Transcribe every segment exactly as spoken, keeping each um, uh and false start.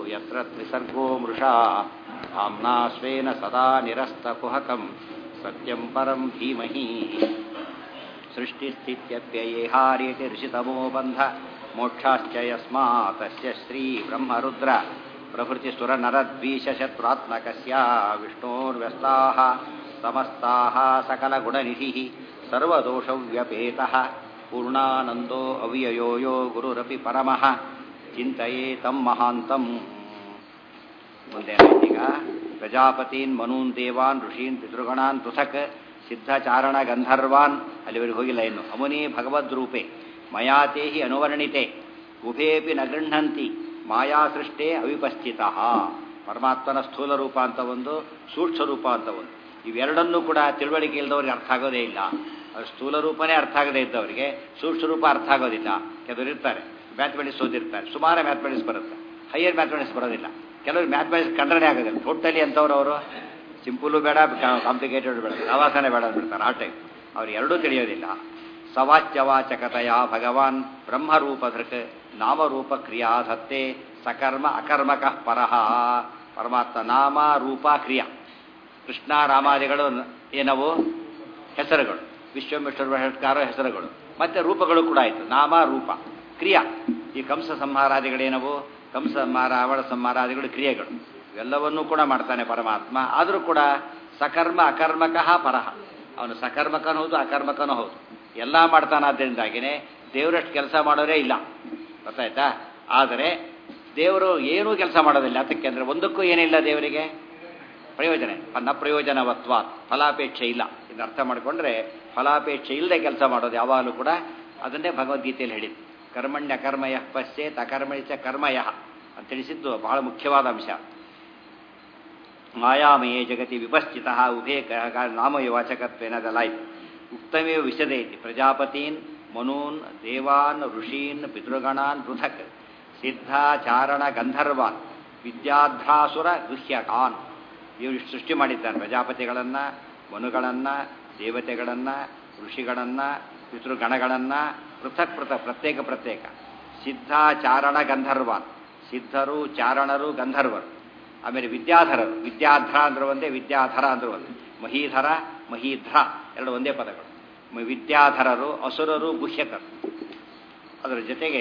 ಯತ್ರ ತ್ರಿಸರ್ಗೋ ಮೃಷಾ ಧಾಮ್ನಾ ಸ್ವೇನ ಸದಾ ನಿರಸ್ತಕುಹಕಂ ಸತ್ಯಂ ಪರಂ ಧೀಮಹಿ ಸೃಷ್ಟಿಸ್ಥಿತ್ಯಪ್ಯಯೇಹಾರ್ಯತಿ ಋಷಿತಮೋ ಬಂಧ ಮೋಕ್ಷಾಶ್ಚ ಯಸ್ಮಾತ್ ತಸ್ಯ ಶ್ರೀ ಬ್ರಹ್ಮರುದ್ರ ಪ್ರಭೃತಿ ಸುರನರದ್ವೀಷಶತ್ರುತ್ಮಕಸ್ಯ ವಿಷ್ಣೋರ್ವ್ಯಸ್ತಾಃ ಸಮಸ್ತಾಃ ಸಕಲಗುಣನಿಧಿಃ ಸರ್ವದೋಷವ್ಯಪೇತಃ ಪೂರ್ಣಾನಂದೋ ಅವ್ಯಯೋ ಯೋ ಗುರುರಪಿ ಪರಮಃ ಚಿಂತಯೇತಂ ಮಹಾಂತಂ. ಮುಂದೇನಾಯ್ತೀಗ ಪ್ರಜಾಪತೀನ್ ಮನೂನ್ ದೇವಾನ್ ಋಷೀನ್ ಪಿತೃಗಣಾನ್ ಪೃಥಕ್ ಸಿದ್ಧಚಾರಣ ಗಂಧರ್ವಾನ್ ಅಲ್ಲಿವರೆಗೆ ಹೋಗಿಲ್ಲ ಇನ್ನು. ಅಮುನಿ ಭಗವದ್ರೂಪೆ ಮಯಾತೇಹಿ ಅನುವರ್ಣಿತೆ ಉಭೇಪಿ ನ ಗೃಹಂತಿ ಮಾಯಾಸೃಷ್ಟೇ ಅವಿಪಸ್ಥಿತಃ. ಪರಮಾತ್ಮನ ಸ್ಥೂಲ ರೂಪ ಅಂತ ಒಂದು, ಸೂಕ್ಷ್ಮ ರೂಪ ಅಂತ ಒಂದು. ಇವೆರಡನ್ನೂ ಕೂಡ ತಿಳುವಳಿಕೆ ಇಲ್ಲದವ್ರಿಗೆ ಅರ್ಥ ಆಗೋದೇ ಇಲ್ಲ. ಅದು ಸ್ಥೂಲ ರೂಪನೇ ಅರ್ಥ ಆಗದೇ ಇದ್ದವರಿಗೆ ಸೂಕ್ಷ್ಮ ರೂಪ ಅರ್ಥ ಆಗೋದಿಲ್ಲ. ಕೆಲವರು ಇರ್ತಾರೆ ಮ್ಯಾಥಮೆಟಿಕ್ಸ್ ಓದಿರ್ತಾರೆ, ಸುಮಾರು ಮ್ಯಾಥಮೆಟಿಕ್ಸ್ ಬರುತ್ತೆ, ಹೈಯರ್ ಮ್ಯಾಥಮೆಟಿಕ್ಸ್ ಬರೋದಿಲ್ಲ. ಕೆಲವರು ಮ್ಯಾಥಮೆಟಿಕ್ಸ್ ಕಂಡ್ರೇ ಆಗೋದಿಲ್ಲ. ಟೋಟಲಿ ಅಂತವ್ರು ಅವರು ಸಿಂಪಲು ಬೇಡ, ಕಾಂಪ್ಲಿಕೇಟೆಡ್ ಬೇಡ, ಪ್ರವಾಸನೆ ಬೇಡ ಅಂದ್ಬಿಡ್ತಾರೆ. ಆ ಟೈಪ್ ಅವ್ರು ಎರಡೂ ತಿಳಿಯೋದಿಲ್ಲ. ಸವಾಚ್ಯವಾಚಕತೆಯ ಭಗವಾನ್ ಬ್ರಹ್ಮರೂಪಧೃಕ್ ನಾಮರೂಪ ಕ್ರಿಯಾಧತ್ತೆ ಸಕರ್ಮ ಅಕರ್ಮಕ ಪರಹ. ಪರಮಾತ್ಮ ನಾಮ ರೂಪ ಕ್ರಿಯಾ. ಕೃಷ್ಣ ರಾಮಾದಿಗಳು ಏನವು ಹೆಸರುಗಳು, ವಿಶ್ವಮಿಶ್ವರ ಹೆಸರುಗಳು, ಮತ್ತೆ ರೂಪಗಳು ಕೂಡ ಆಯಿತು. ನಾಮ ರೂಪ ಕ್ರಿಯಾ. ಈ ಕಂಸ ಸಂಹಾರಾದಿಗಳೇನವು, ಕಂಸ ಸಂಹಾರ ಅವಳ ಸಂಹಾರಾದಿಗಳು ಕ್ರಿಯೆಗಳು. ಇವೆಲ್ಲವನ್ನೂ ಕೂಡ ಮಾಡ್ತಾನೆ ಪರಮಾತ್ಮ. ಆದರೂ ಕೂಡ ಸಕರ್ಮ ಅಕರ್ಮಕಃ ಪರಹ. ಅವನು ಸಕರ್ಮಕನೂ ಹೌದು, ಅಕರ್ಮಕನೂ ಹೌದು, ಎಲ್ಲ ಮಾಡ್ತಾನಾದ್ದರಿಂದಾಗಿಯೇ ದೇವರಷ್ಟು ಕೆಲಸ ಮಾಡೋರೇ ಇಲ್ಲ. ಗೊತ್ತಾಯ್ತಾ? ಆದರೆ ದೇವರು ಏನೂ ಕೆಲಸ ಮಾಡೋದಿಲ್ಲ. ಅದಕ್ಕೆ ಅಂದರೆ ಒಂದಕ್ಕೂ ಏನಿಲ್ಲ ದೇವರಿಗೆ ಪ್ರಯೋಜನ, ನ ಪ್ರಯೋಜನವತ್ವಾತ್, ಫಲಾಪೇಕ್ಷೆ ಇಲ್ಲ. ಇದನ್ನು ಅರ್ಥ ಮಾಡಿಕೊಂಡ್ರೆ ಫಲಾಪೇಕ್ಷೆ ಇಲ್ಲದೆ ಕೆಲಸ ಮಾಡೋದು ಯಾವಾಗಲೂ ಕೂಡ. ಅದನ್ನೇ ಭಗವದ್ಗೀತೆಯಲ್ಲಿ ಹೇಳಿದ್ದು. ಕರ್ಮಣ್ಯ ಕರ್ಮಯ ಪಶ್ಯೇತ್ ಅಕರ್ಮಣಿ ಚ ಕರ್ಮಯ ಅಂತ ತಿಳಿಸಿದ್ದು ಬಹಳ ಮುಖ್ಯವಾದ ಅಂಶ. ಮಾಯಾಮಯೇ ಜಗತಿ ವಿಪಶ್ಚಿತ ಉಭೇ ನಾಮಯವಾಚಕತ್ವೇನ ದಲಾಯ್ತು. ಉಕ್ತಮೇವ ವಿಶದೈತಿ ಪ್ರಜಾಪತೀನ್ ಮನೂನ್ ದೇವಾನ್ ಋಷೀನ್ ಪಿತೃಗಣಾನ್ ಪೃಥಕ್ ಸಿದ್ಧಾಚಾರಣ ಗಂಧರ್ವಾನ್ ವಿದ್ಯಾಧ್ರಾಸುರ ಗೃಹ್ಯಕಾನ್. ಇವರು ಸೃಷ್ಟಿ ಮಾಡಿದ್ದಾರೆ ಪ್ರಜಾಪತಿಗಳನ್ನು, ಮನುಗಳನ್ನು, ದೇವತೆಗಳನ್ನು, ಋಷಿಗಳನ್ನು, ಪಿತೃಗಣಗಳನ್ನು ಪೃಥಕ್ ಪೃಥಕ್ ಪ್ರತ್ಯೇಕ ಪ್ರತ್ಯೇಕ. ಸಿದ್ಧಾಚಾರಣ ಗಂಧರ್ವಾನ್, ಸಿದ್ಧರು, ಚಾರಣರು, ಗಂಧರ್ವರು. ಆಮೇಲೆ ವಿದ್ಯಾಧರರು, ವಿದ್ಯಾಧ್ರ ಅಂದ್ರೆ ಒಂದೇ, ವಿದ್ಯಾಧರ ಅಂದ್ರೆ ಒಂದೇ. ಮಹೀಧರ ಮಹೀಧ್ರ ಎರಡು ಒಂದೇ ಪದಗಳು. ವಿದ್ಯಾಧರರು ಅಸುರರು, ಗುಹ್ಯಕರು. ಅದರ ಜೊತೆಗೆ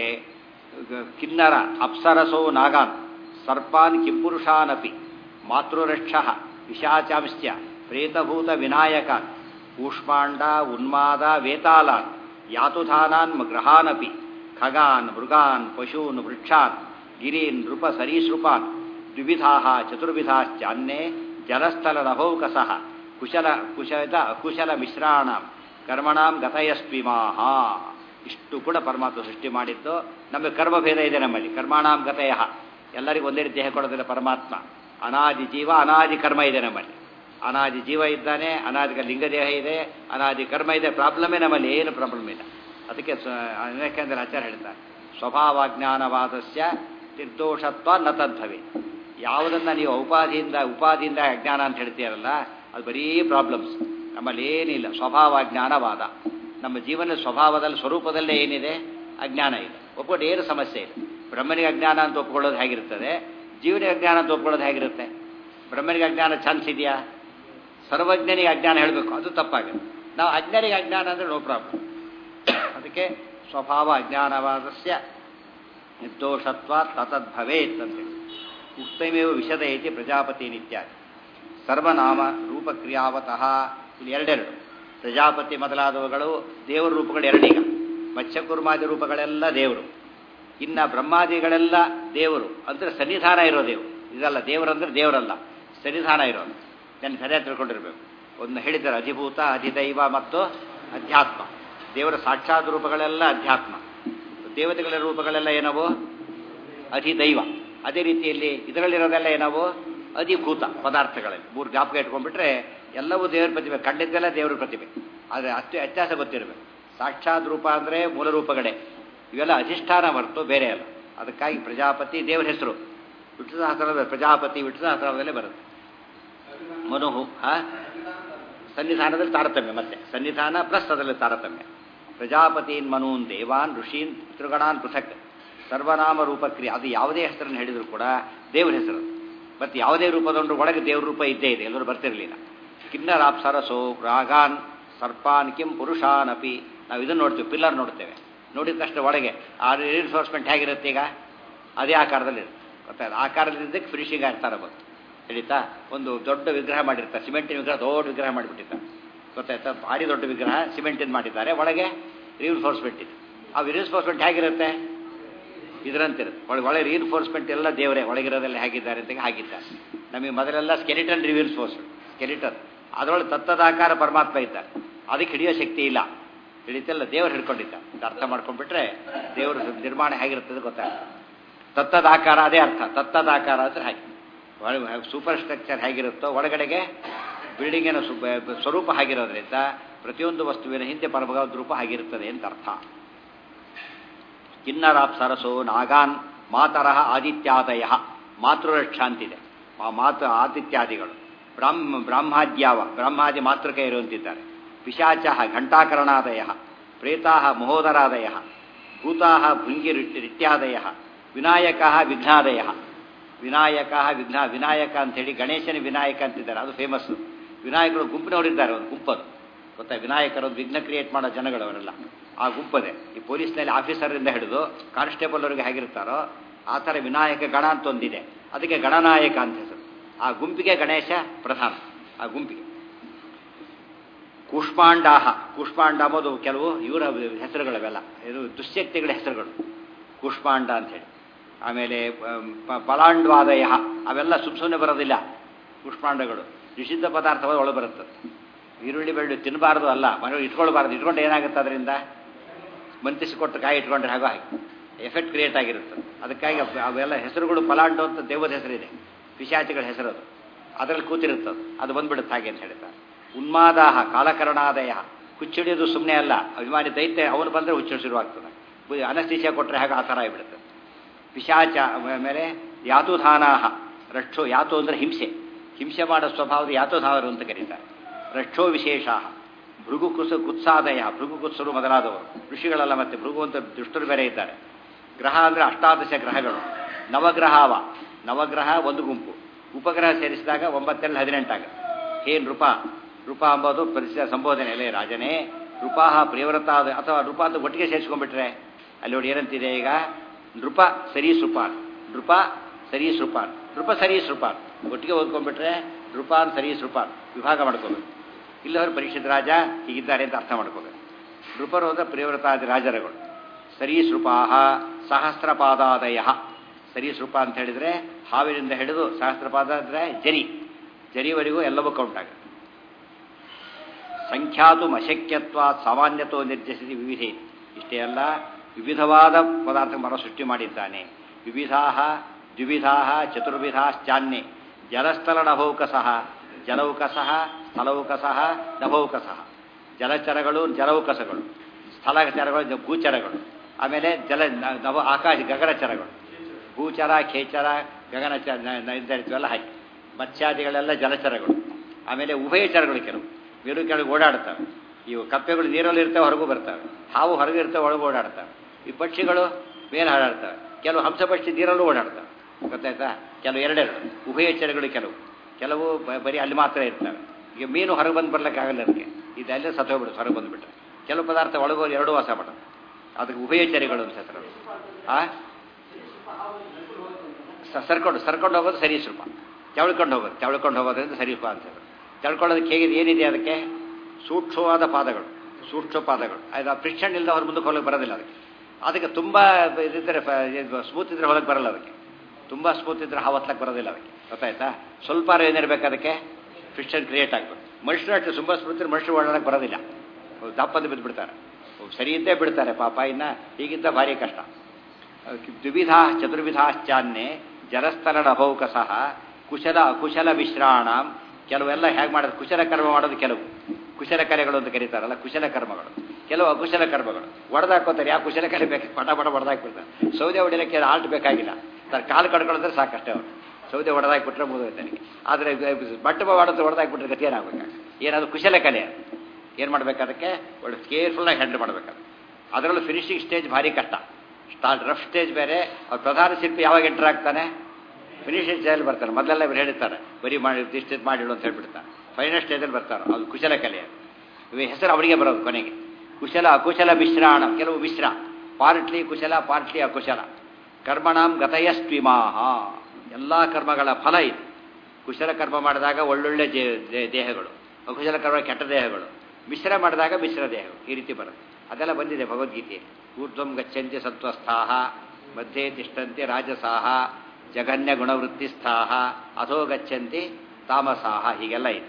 ಕಿನ್ನರ ಅಪ್ಸರಸೋ ನಾಗಾನ್ ಸರ್ಪಾನ್ ಕಿಂಪುರುಷಾನಪಿ ಮಾತೃರಕ್ಷ ವಿಶಾಚಾಂಶ್ಚ ಪ್ರೇತಭೂತ ವಿನಾಯಕಾನ್ ಕೂಷ್ಮಾಂಡ ಉನ್ಮಾದ ವೇತಾಲಾನ್ ಯಾತುಧಾನಾನ್ ಗ್ರಹಾನಪಿ ಖಗಾನ್ ಮೃಗಾನ್ ಪಶೂನ್ ವೃಕ್ಷಾನ್ ಗಿರೀನ್ ನೃಪ ಸರೀಸೃಪಾನ್ ದ್ವಿವಿಧಾಃ ಚತುರ್ವಿಧಾಶ್ಚಾನ್ಯೇ ಜಲಸ್ಥಲ ನಭೌಕಸಃ ಕುಶಲ ಕುಶಲ ಅಕುಶಲ ಮಿಶ್ರಾಣಾಂ ಕರ್ಮಣಾಂ ಗತಯಸ್ವಿಮಾಹ. ಇಷ್ಟು ಕೂಡ ಪರಮಾತ್ಮ ಸೃಷ್ಟಿ ಮಾಡಿದ್ದು. ನಮಗೆ ಕರ್ಮಭೇದ ಇದೆ ನಮ್ಮಲ್ಲಿ. ಕರ್ಮಾಣಾಂ ಗತಯ, ಎಲ್ಲರಿಗೂ ಒಂದೇ ದೇಹ ಕೊಡೋದಿಲ್ಲ ಪರಮಾತ್ಮ. ಅನಾದಿ ಜೀವ, ಅನಾದಿ ಕರ್ಮ ಇದೆ ನಮ್ಮಲ್ಲಿ. ಅನಾದಿ ಜೀವ ಇದ್ದಾನೆ, ಅನಾದಿ ಲಿಂಗದೇಹ ಇದೆ, ಅನಾದಿ ಕರ್ಮ ಇದೆ. ಪ್ರಾಬ್ಲಮೇ ನಮ್ಮಲ್ಲಿ ಏನು ಪ್ರಾಬ್ಲಮ್ ಇಲ್ಲ. ಅದಕ್ಕೆ ಯಾಕೆಂದರೆ ಆಚಾರ್ಯ ಹೇಳ್ತಾರೆ ಸ್ವಭಾವಜ್ಞಾನವಾದಸ್ಯ ನಿರ್ದೋಷತ್ವ ನ ತದ್ಭವೆ. ಯಾವುದನ್ನು ನೀವು ಉಪಾಧಿಯಿಂದ ಉಪಾಧಿಯಿಂದ ಅಜ್ಞಾನ ಅಂತ ಹೇಳ್ತೀರಲ್ಲ, ಅದು ಬರೀ ಪ್ರಾಬ್ಲಮ್ಸ್. ನಮ್ಮಲ್ಲಿ ಏನಿಲ್ಲ, ಸ್ವಭಾವಜ್ಞಾನವಾದ. ನಮ್ಮ ಜೀವನ ಸ್ವಭಾವದಲ್ಲಿ ಸ್ವರೂಪದಲ್ಲೇ ಏನಿದೆ, ಅಜ್ಞಾನ ಇದೆ. ಒಪ್ಪಿಕೊಂಡು ಏನು ಸಮಸ್ಯೆ ಇದೆ. ಬ್ರಹ್ಮನಿಗೆ ಅಜ್ಞಾನ ಅಂತ ಒಪ್ಕೊಳ್ಳೋದು ಹೇಗಿರ್ತದೆ, ಜೀವನಿಗೆ ಅಜ್ಞಾನ ಅಂತ ಒಪ್ಕೊಳ್ಳೋದು ಹೇಗಿರುತ್ತೆ. ಬ್ರಹ್ಮನಿಗೆ ಅಜ್ಞಾನ ಚಾನ್ಸ್ ಇದೆಯಾ? ಸರ್ವಜ್ಞನಿಗೆ ಅಜ್ಞಾನ ಹೇಳಬೇಕು, ಅದು ತಪ್ಪಾಗುತ್ತೆ. ನಾವು ಅಜ್ಞನಿಗೆ ಅಜ್ಞಾನ ಅಂದರೆ ನೋ ಪ್ರಾಬ್ಲಮ್. ಅದಕ್ಕೆ ಸ್ವಭಾವ ಅಜ್ಞಾನವಾದಸ್ಯ ನಿರ್ದೋಷತ್ವ ತತದ್ಭವೇತ್ ಅಂತೇಳಿ. ಉಕ್ತಮೇವ ವಿಶದ ಐತಿ ಪ್ರಜಾಪತಿ ನಿತ್ಯಾದಿ. ಸರ್ವನಾಮ ರೂಪಕ್ರಿಯಾವತಃ ಇಲ್ಲಿ ಎರಡೆರಡು. ಪ್ರಜಾಪತಿ ಮೊದಲಾದವುಗಳು ದೇವರ ರೂಪಗಳು ಎರಡೀಗ. ಮತ್ಸ್ಯಕೂರ್ಮಾದಿ ರೂಪಗಳೆಲ್ಲ ದೇವರು. ಇನ್ನು ಬ್ರಹ್ಮಾದಿಗಳೆಲ್ಲ ದೇವರು ಅಂದರೆ ಸನ್ನಿಧಾನ ಇರೋ ದೇವರು. ಇದಲ್ಲ ದೇವರಂದ್ರೆ ದೇವರಲ್ಲ, ಸನ್ನಿಧಾನ ಇರೋದು. ನಾನು ಸರಿಯಾಗಿ ತಿಳ್ಕೊಂಡಿರ್ಬೇಕು. ಒಂದು ಹೇಳಿದ್ದಾರೆ ಅಧಿಭೂತ, ಅಧಿದೈವ ಮತ್ತು ಅಧ್ಯಾತ್ಮ. ದೇವರ ಸಾಕ್ಷಾತ್ ರೂಪಗಳೆಲ್ಲ ಅಧ್ಯಾತ್ಮ, ದೇವತೆಗಳ ರೂಪಗಳೆಲ್ಲ ಏನವು ಅಧಿದೈವ. ಅದೇ ರೀತಿಯಲ್ಲಿ ಇದರಲ್ಲಿರೋದೆಲ್ಲ ಏನವು ಅಧಿಭೂತ ಪದಾರ್ಥಗಳಲ್ಲಿ. ಮೂರು ಜ್ಞಾಪಕ ಇಟ್ಕೊಂಡ್ಬಿಟ್ರೆ ಎಲ್ಲವೂ ದೇವರ ಪ್ರತಿಭೆ. ಕಂಡಿದ್ದೆಲ್ಲ ದೇವರ ಪ್ರತಿಭೆ. ಆದರೆ ಅಷ್ಟು ವ್ಯತ್ಯಾಸ ಗೊತ್ತಿರಬೇಕು. ಸಾಕ್ಷಾತ್ ರೂಪ ಅಂದರೆ ಮೂಲ ರೂಪಗಳೇ, ಇವೆಲ್ಲ ಅಧಿಷ್ಠಾನ ಹೊರತು ಬೇರೆ ಅಲ್ಲ. ಅದಕ್ಕಾಗಿ ಪ್ರಜಾಪತಿ ದೇವರ ಹೆಸರು. ವಿಷ್ಣು ಸಹಸ್ರದ ಪ್ರಜಾಪತಿ ವಿಷ್ಣು ಸಹಸ್ರದಲ್ಲೇ ಬರುತ್ತೆ. ಮನುಹು ಸನ್ನಿಧಾನದಲ್ಲಿ ತಾರತಮ್ಯ, ಮತ್ತೆ ಸನ್ನಿಧಾನ ಪ್ಲಸ್ ಅದರಲ್ಲಿ ತಾರತಮ್ಯ. ಪ್ರಜಾಪತೀನ್ ಮನೂನ್ ದೇವಾನ್ ಋಷೀನ್ ಪಿತೃಗಣಾನ್ ಪೃಥಕ್ ಸರ್ವನಾಮ ರೂಪಕ್ರಿಯೆ, ಅದು ಯಾವುದೇ ಹೆಸರನ್ನು ಹೇಳಿದ್ರು ಕೂಡ ದೇವ್ರ ಹೆಸರು. ಮತ್ತು ಯಾವುದೇ ರೂಪದೊಂದು ಒಳಗೆ ದೇವ್ರ ರೂಪ ಇದ್ದೇ ಇದೆ, ಎಲ್ಲರೂ ಬರ್ತಿರಲಿಲ್ಲ. ಕಿನ್ನರಾಪ್ಸರಸೋ ರಾಗಾನ್ ಸರ್ಪಾನ್ ಕಿಂ ಪುರುಷಾನಪಿ. ನಾವು ಇದನ್ನು ನೋಡ್ತೀವಿ, ಪಿಲ್ಲರ್ ನೋಡ್ತೇವೆ, ನೋಡಿದ ತಕ್ಷಣ ಒಳಗೆ ಆ ರಿಇನ್ಫೋರ್ಸ್ಮೆಂಟ್ ಹೇಗಿರುತ್ತೆ ಈಗ ಅದೇ ಆಕಾರದಲ್ಲಿ ಇರುತ್ತೆ. ಗೊತ್ತಾಯ್ತು, ಆಕಾರದಲ್ಲಿದ್ದಕ್ಕೆ ಫಿನಿಶಿಂಗ್ ಆಗ್ತಾರೆ ಬಂತು ಹೇಳಿತಾ. ಒಂದು ದೊಡ್ಡ ವಿಗ್ರಹ ಮಾಡಿರ್ತಾರೆ, ಸಿಮೆಂಟಿನ ವಿಗ್ರಹ, ದೊಡ್ಡ ವಿಗ್ರಹ ಮಾಡಿಬಿಟ್ಟಿರ್ತಾರೆ. ಗೊತ್ತಾಯ್ತಾ, ಭಾರಿ ದೊಡ್ಡ ವಿಗ್ರಹ ಸಿಮೆಂಟಿನ ಮಾಡಿದ್ದಾರೆ, ಒಳಗೆ ರಿಇನ್ಫೋರ್ಸ್ಮೆಂಟ್ ಇದೆ. ಆ ರಿಇನ್ಫೋರ್ಸ್ಮೆಂಟ್ ಹೇಗಿರುತ್ತೆ ಇದರಂತಿರುತ್ತೆ. ಒಳಗೆ ಒಳಗೆ ರಿಇನ್ಫೋರ್ಸ್ಮೆಂಟ್ ಎಲ್ಲ ದೇವರೇ, ಒಳಗಿರೋದೆಲ್ಲ ಹೇಗಿದ್ದಾರೆ ಅಂತ ಹಾಗಿದ್ದಾರೆ. ನಮಗೆ ಮೊದಲೆಲ್ಲ ಸ್ಕೆಲಿಟನ್ ರಿಇನ್ಫೋರ್ಸ್ಮೆಂಟ್ ಸ್ಕೆಲಿಟನ್, ಅದರೊಳಗೆ ತತ್ತದಾಕಾರ ಪರಮಾತ್ಮ ಇದ್ದಾರೆ, ಅದಕ್ಕೆ ಹಿಡಿಯೋ ಶಕ್ತಿ ಇಲ್ಲ. ಹಿಡಿತಲ್ಲ ದೇವರು ಹಿಡ್ಕೊಂಡಿದ್ದ. ಇದು ಅರ್ಥ ಮಾಡ್ಕೊಂಡ್ಬಿಟ್ರೆ ದೇವರ ನಿರ್ಮಾಣ ಹೇಗಿರ್ತದೆ ಗೊತ್ತಾಗ್ತದೆ. ತತ್ತದಾಕಾರ ಅದೇ ಅರ್ಥ. ತತ್ತದಾಕಾರ ಅಂದರೆ ಹಾಗೆ ಒಳಗೆ ಸೂಪರ್ ಸ್ಟ್ರಕ್ಚರ್ ಹೇಗಿರುತ್ತೋ ಒಳಗಡೆಗೆ ಬಿಲ್ಡಿಂಗಿನ ಸ್ವರೂಪ ಆಗಿರೋದ್ರಿಂದ ಪ್ರತಿಯೊಂದು ವಸ್ತುವಿನ ಹಿಂದೆ ಪರಭಗವದ್ ರೂಪ ಆಗಿರುತ್ತದೆ ಅಂತ ಅರ್ಥ. ಕಿನ್ನರಾಪ್ಸರಸೋ ನಾಗಾನ್ ಮಾತರಃ ಆದಿತ್ಯಾದಯ. ಮಾತೃರಕ್ಷ ಅಂತಿದೆ, ಆ ಮಾತು ಆದಿತ್ಯಾದಿಗಳು. ಬ್ರಾಹ್ಮ ಬ್ರಾಹ್ಮಾದ್ಯಾವ, ಬ್ರಹ್ಮಾದಿ ಮಾತೃಕ ಇರುವಂತಿದ್ದಾರೆ. ಪಿಶಾಚ ಘಂಟಾಕರಣಾದಯ, ಪ್ರೇತಾ ಮಹೋದರಾದಯ, ಭೂತಾ ಭೃಂಗಿರಿತ್ಯಾದಯ, ವಿನಾಯಕ ವಿಘ್ನಾದಯ. ವಿನಾಯಕ ವಿಘ್ನ, ವಿನಾಯಕ ಅಂಥೇಳಿ ಗಣೇಶನ ವಿನಾಯಕ ಅಂತಿದ್ದಾರೆ, ಅದು ಫೇಮಸ್. ವಿನಾಯಕರು ಗುಂಪಿನವರಿದ್ದಾರೆ, ಒಂದು ಗುಂಪದು ಗೊತ್ತಾ. ವಿನಾಯಕರು ವಿಘ್ನ ಕ್ರಿಯೇಟ್ ಮಾಡೋ ಜನಗಳವರೆಲ್ಲ ಆ ಗುಂಪದೆ. ಈ ಪೊಲೀಸ್ನಲ್ಲಿ ಆಫೀಸರಿಂದ ಹಿಡಿದು ಕಾನ್ಸ್ಟೇಬಲ್ ಅವರಿಗೆ ಹೇಗಿರ್ತಾರೋ ಆ ಥರ ವಿನಾಯಕ ಗಣ ಅಂತ ಒಂದಿದೆ, ಅದಕ್ಕೆ ಗಣನಾಯಕ ಅಂತ ಹೆಸರು. ಆ ಗುಂಪಿಗೆ ಗಣೇಶ ಪ್ರಧಾನ. ಆ ಗುಂಪಿಗೆ ಕೂಷ್ಮಾಂಡಾಹ, ಕೂಷ್ಮಾಂಡ ಅಂಬೋದು ಕೆಲವು ಇವರ ಹೆಸರುಗಳವೆಲ್ಲ, ಇದು ದುಶ್ಶಕ್ತಿಗಳ ಹೆಸರುಗಳು ಕೂಷ್ಮಾಂಡ ಅಂಥೇಳಿ. ಆಮೇಲೆ ಪಲಾಂಡ್ವಾದಯ, ಅವೆಲ್ಲ ಸುಮ್ ಸುಮ್ಮನೆ ಬರೋದಿಲ್ಲ ಕೂಷ್ಮಾಂಡಗಳು, ನಿಷಿದ್ಧ ಪದಾರ್ಥಗಳು ಒಳಗೆ ಬರುತ್ತದೆ. ಈರುಳ್ಳಿ ಬೆಳ್ಳುಳ್ಳಿ ತಿನ್ನಬಾರ್ದು ಅಲ್ಲ, ಮನೆಯೊಳಗೆ ಇಟ್ಕೊಳ್ಬಾರ್ದು. ಇಟ್ಕೊಂಡು ಏನಾಗುತ್ತೆ ಅದರಿಂದ ಮಂತಿಸಿ ಕೊಟ್ಟು ಕಾಯಿ ಇಟ್ಕೊಂಡ್ರೆ ಹಾಗೋ ಹಾಗೆ ಎಫೆಕ್ಟ್ ಕ್ರಿಯೇಟ್ ಆಗಿರುತ್ತೆ. ಅದಕ್ಕಾಗಿ ಅವೆಲ್ಲ ಹೆಸರುಗಳು. ಪಲಾಂಡು ಅಂತ ದೇವದ ಹೆಸರಿದೆ, ಪಿಶಾಚಿಗಳ ಹೆಸರು ಅದು, ಅದರಲ್ಲಿ ಕೂತಿರುತ್ತದು, ಅದು ಬಂದ್ಬಿಡುತ್ತೆ ಹಾಗೆ ಅಂತ ಹೇಳ್ತಾರೆ. ಉನ್ಮಾದಾಹ ಕಾಲಕರಣಾದಯ, ಹುಚ್ಚಿಡಿಯೋದು ಸುಮ್ಮನೆ ಅಲ್ಲ, ಅಭಿಮಾನಿ ದೈತ್ಯ ಅವನು ಬಂದರೆ ಹುಚ್ಚು ಶುರುವಾಗ್ತದೆ. ಅನಸ್ತೀಸಿಯಾ ಕೊಟ್ಟರೆ ಹಾಗೆ ಆ ಥರ ಆಗಿಬಿಡುತ್ತೆ. ಪಿಶಾಚ. ಆಮೇಲೆ ಯಾತುಧಾನಾಹ ರಕ್ಷೋ, ಯಾತು ಅಂದರೆ ಹಿಂಸೆ, ಹಿಂಸೆ ಮಾಡೋ ಸ್ವಭಾವದ ಯಾತುಧಾವರು ಅಂತ ಕರೀತಾರೆ. ರಕ್ಷೋ ವಿಶೇಷ. ಭೃಗು ಕುಸ ಕುತ್ಸಾದಯ, ಭೃಗು ಕುತ್ಸರು ಮೊದಲಾದವರು ಋಷಿಗಳೆಲ್ಲ. ಮತ್ತೆ ಭೃಗು ಅಂತ ದುಷ್ಟರು ಬೇರೆ ಇದ್ದಾರೆ. ಗ್ರಹ ಅಂದರೆ ಅಷ್ಟಾದಶ ಗ್ರಹಗಳು. ನವಗ್ರಹವ, ನವಗ್ರಹ ಒಂದು ಗುಂಪು, ಉಪಗ್ರಹ ಸೇರಿಸಿದಾಗ ಒಂಬತ್ತೆರಡು ಹದಿನೆಂಟಾಗುತ್ತೆ. ಹೇ ನೃಪ, ನೃಪ ಅಂಬೋದು ಪರಿಸರ ಸಂಬೋಧನೆ. ಅಲ್ಲೇ ರಾಜನೇ ನೃಪಾಹ ಪ್ರಿಯವ್ರತ, ಅಥವಾ ನೃಪ ಅಂತ ಒಟ್ಟಿಗೆ ಸೇರಿಸ್ಕೊಂಡ್ಬಿಟ್ರೆ ಅಲ್ಲಿ ನೋಡಿ ಏನಂತಿದೆ ಈಗ, ನೃಪ ಸರೀಸೃಪಾನ್, ನೃಪ ಸರೀಸೃಪಾನ್, ನೃಪ ಸರೀಸೃಪಾನ್ ಒಟ್ಟಿಗೆ ಓದ್ಕೊಂಡ್ಬಿಟ್ರೆ ನೃಪಾನ್ ಸರೀಸೃಪಾನ್ ವಿಭಾಗ ಮಾಡ್ಕೋಬೇಕು. ಇಲ್ಲವರು ಪರೀಕ್ಷಿತ ರಾಜ ಹೀಗಿದ್ದಾರೆ ಅಂತ ಅರ್ಥ ಮಾಡ್ಕೋಬೇಕು. ನೃಪರು ಅಂದರೆ ಪ್ರಿಯವ್ರತಾದಿ ರಾಜರುಗಳು. ಸರೀಸೃಪಾಹ ಸಹಸ್ರಪಾದಾದಯ. ಸರೀಸೃಪ ಅಂತ ಹೇಳಿದರೆ ಹಾವಿನಿಂದ ಹಿಡಿದು ಸಹಸ್ರಪಾದ ಅಂದರೆ ಜರಿ, ಜರಿವರೆಗೂ ಎಲ್ಲವೂ ಕೌಂಟ್ ಆಗುತ್ತೆ. ಸಂಖ್ಯಾತು ಅಶಕ್ಯತ್ವ ಸಾಮಾನ್ಯತೋ ನಿರ್ದೇಶಿಸಿ ವಿವಿಧೆ. ಇಷ್ಟೇ ಅಲ್ಲ, ವಿವಿಧವಾದ ಪದಾರ್ಥ ಮರ ಸೃಷ್ಟಿ ಮಾಡಿದ್ದಾನೆ. ವಿವಿಧಾ ದ್ವಿವಿಧಾ ಚತುರ್ವಿಧಾಶ್ಚಾನ್ಯೆ ಜಲಸ್ಥಲ ನಭೌಕಸಃ, ಜಲೌಕಸಃ ಸ್ಥಲೌಕಸಃ ನಭೌಕಸಃ. ಜಲಚರಗಳು ಜಲೌಕಸಗಳು, ಸ್ಥಳಚರಗಳು ಭೂಚರಗಳು, ಆಮೇಲೆ ಜಲ ನವ ಆಕಾಶ ಗಗನಚರಗಳು, ಭೂಚರ ಖೇಚರ ಗಗನಚರ ನಿರ್ಧರಿಸುವಲ್ಲ ಹಾಗೆ. ಮತ್ಸ್ಯಾದಿಗಳೆಲ್ಲ ಜಲಚರಗಳು. ಆಮೇಲೆ ಉಭಯಚರಗಳು, ಕೆಲವು ಬೇರು ಕೆಳಗೆ ಓಡಾಡ್ತವೆ. ಇವು ಕಪ್ಪೆಗಳು ನೀರಲ್ಲಿ ಇರ್ತವೆ, ಹೊರಗೂ ಬರ್ತವೆ. ಹಾವು ಹೊರಗೆ ಇರ್ತವೆ, ಒಳಗೆ ಓಡಾಡ್ತವೆ. ಈ ಪಕ್ಷಿಗಳು ಮೇಲೆ ಹಾಡಾಡ್ತವೆ. ಕೆಲವು ಹಂಸ ಪಕ್ಷಿ ನೀರಲ್ಲೂ ಓಡಾಡ್ತವೆ. ಗೊತ್ತಾಯ್ತಾ? ಕೆಲವು ಎರಡೆರಡು ಉಭಯಚರಗಳು, ಕೆಲವು ಕೆಲವು ಬರೀ ಅಲ್ಲಿ ಮಾತ್ರ ಇರ್ತವೆ. ಈಗ ಮೀನು ಹೊರಗೆ ಬಂದು ಬರ್ಲಿಕ್ಕಾಗಲ್ಲ ಅದಕ್ಕೆ, ಇದೆಲ್ಲ ಸತ್ತೋಗ್ಬಿಡುತ್ತೆ ಹೊರಗೆ ಬಂದುಬಿಟ್ರೆ. ಕೆಲವು ಪದಾರ್ಥ ಒಳಗೋಗಿ ಎರಡೂ ವಾಸ ಮಾಡೋದು, ಅದಕ್ಕೆ ಉಭಯಚರಿಗಳು ಅಂತ ಹೆಸರು. ಆ ಸರ್ಕೊಂಡು ಸರ್ಕೊಂಡು ಹೋಗೋದು ಸರೀಸೃಪ. ತೆವಳ್ಕೊಂಡು ಹೋಗೋದು, ತೆವಳ್ಕೊಂಡು ಹೋಗೋದ್ರಿಂದ ಸರೀಸೃಪ ಅಂತ ಹೇಳೋದು. ತೆಳ್ಕೊಳ್ಳೋದಕ್ಕೆ ಹೇಗಿದೆ, ಏನಿದೆ ಅದಕ್ಕೆ? ಸೂಕ್ಷ್ಮವಾದ ಪಾದಗಳು, ಸೂಕ್ಷ್ಮ ಪಾದಗಳು. ಅದು ಫ್ರಿಕ್ಷನ್ ಇಲ್ಲದೆ ಅವ್ರ ಮುಂದಕ್ಕೆ ಹೊಲಕ್ಕೆ ಬರೋದಿಲ್ಲ ಅದಕ್ಕೆ. ಅದಕ್ಕೆ ತುಂಬ ಇದಿದ್ದರೆ ಸ್ಮೂತ್ ಇದ್ರೆ ಹೊಲಕ್ಕೆ ಬರಲ್ಲ ಅದಕ್ಕೆ. ತುಂಬ ಸ್ಮೂತ್ ಇದ್ರೆ ಹಾವತ್ಲಕ್ಕೆ ಬರೋದಿಲ್ಲ ಅದಕ್ಕೆ. ಗೊತ್ತಾಯ್ತಾ? ಸ್ವಲ್ಪ ಏನಿರಬೇಕು ಅದಕ್ಕೆ, ಫ್ರಿಕ್ಷನ್ ಕ್ರಿಯೇಟ್ ಆಗಬೇಕು. ಮನುಷ್ಯರು ಅಷ್ಟು ತುಂಬ ಸ್ಮೂತ್ ಇದ್ರೆ ಮನುಷ್ಯರು ಓಡಾಡಕ್ಕೆ ಬರೋದಿಲ್ಲ, ದಪ್ಪಂದು ಬಿದ್ದು ಬಿಡ್ತಾರೆ. ಸರಿ ಇದ್ದೇ ಬಿಡ್ತಾರೆ ಪಾಪ. ಇನ್ನು ಹೀಗಿದ್ದ ಭಾರಿ ಕಷ್ಟ. ದ್ವಿವಿಧಾ ಚತುರ್ವಿಧಾಶ್ಚಾನ್ಯೆ ಜಲಸ್ಥಲ ನಭೌಕಸಃ ಕುಶಲ ಅಕುಶಲ ಮಿಶ್ರಾಣ. ಕೆಲವೆಲ್ಲ ಹೇಗೆ ಮಾಡೋದು, ಕುಶಲ ಕರ್ಮ ಮಾಡೋದು, ಕೆಲವು ಕುಶಲ ಕಲೆಗಳು ಅಂತ ಕರೀತಾರಲ್ಲ, ಕುಶಲ ಕರ್ಮಗಳು. ಕೆಲವು ಅಕುಶಲ ಕರ್ಮಗಳು ಒಡೆದಾಕೋತಾರೆ. ಯಾವ ಕುಶಲ ಕಲೆ ಬೇಕು, ಪಟ ಪಟ ಹೊಡೆದಾಕ್ಬಿಡ್ತಾರೆ. ಸೌದೆ ಹೊಡಿಲಿಕ್ಕೆ ಆಲ್ಟ್ ಬೇಕಾಗಿಲ್ಲ, ಸರ್ ಕಾಲು ಕಡ್ಕೊಳ್ಳೋದ್ರೆ ಸಾಕಷ್ಟೇ ಅವರು. ಸೌದೆ ಹೊಡೆದಾಕ್ಬಿಟ್ರೆ ಮುಗಿದೋಯ್ತು ನನಗೆ. ಆದರೆ ಬಟ್ಟೆ ಮಾಡೋದು ಹೊಡೆದಾಕ್ಬಿಟ್ರೆ ಗತಿ ಏನಾಗಬೇಕಾಗ? ಏನಾದ್ರು ಕುಶಲ ಕಲೆ. ಏನು ಮಾಡಬೇಕು ಅದಕ್ಕೆ? ಒಳ್ಳೆ ಕೇರ್ಫುಲ್ಲಾಗಿ ಹ್ಯಾಂಡಲ್ ಮಾಡಬೇಕಾದ್ರೆ. ಅದರಲ್ಲೂ ಫಿನಿಶಿಂಗ್ ಸ್ಟೇಜ್ ಭಾರಿ ಕಷ್ಟ. ಸ್ಟಾರ್ಟ್ ರಫ್ ಸ್ಟೇಜ್ ಬೇರೆ. ಅವ್ರು ಪ್ರಧಾನ ಶಿಲ್ಪಿ ಯಾವಾಗ ಎಂಟರ್ ಆಗ್ತಾನೆ? ಫಿನಿಷಿಂಗ್ ಸ್ಟೇಜಲ್ಲಿ ಬರ್ತಾರೆ. ಮೊದಲೆಲ್ಲ ಇವ್ರು ಹೇಳ್ತಾರೆ ಬರೀ ಮಾಡಿ ಇಷ್ಟು ಮಾಡಿಡು ಅಂತ ಹೇಳ್ಬಿಡ್ತಾರೆ. ಫೈನಲ್ ಸ್ಟೇಜಲ್ಲಿ ಬರ್ತಾರೆ. ಅದು ಕುಶಲ ಕಲೆ. ಇವ ಹೆಸರು ಅವರಿಗೆ ಬರೋದು ಕೊನೆಗೆ. ಕುಶಲ ಅಕುಶಲ ಮಿಶ್ರಾಣ, ಕೆಲವು ಮಿಶ್ರ, ಪಾರ್ಟ್ಲಿ ಕುಶಲ ಪಾರ್ಟ್ಲಿ ಅಕುಶಲ. ಕರ್ಮಣಾಂ ಗತಯಸ್ವಿಮಾಹ, ಎಲ್ಲ ಕರ್ಮಗಳ ಫಲ ಇದು. ಕುಶಲ ಕರ್ಮ ಮಾಡಿದಾಗ ಒಳ್ಳೊಳ್ಳೆ ದೇಹಗಳು, ಅಕುಶಲ ಕರ್ಮ ಕೆಟ್ಟ ದೇಹಗಳು, ಮಿಶ್ರ ಮಾಡಿದಾಗ ಮಿಶ್ರ ದೇಹಗಳು, ಈ ರೀತಿ ಬರುತ್ತೆ. ಅದೆಲ್ಲ ಬಂದಿದೆ ಭಗವದ್ಗೀತೆ. ಊರ್ಧ್ವಂ ಗಚ್ಚಂತಿ ಸತ್ವಸ್ಥಾಹ ಮಧ್ಯೆ ತಿಷ್ಠಂತಿ ರಾಜಸಾಹ ಜಗನ್ಯ ಗುಣವೃತ್ತಿಸ್ಥಾಹ ಅಧೋ ಗಚ್ಚಂತಿ ತಾಮಸಾಹ, ಹೀಗೆಲ್ಲ ಇದೆ.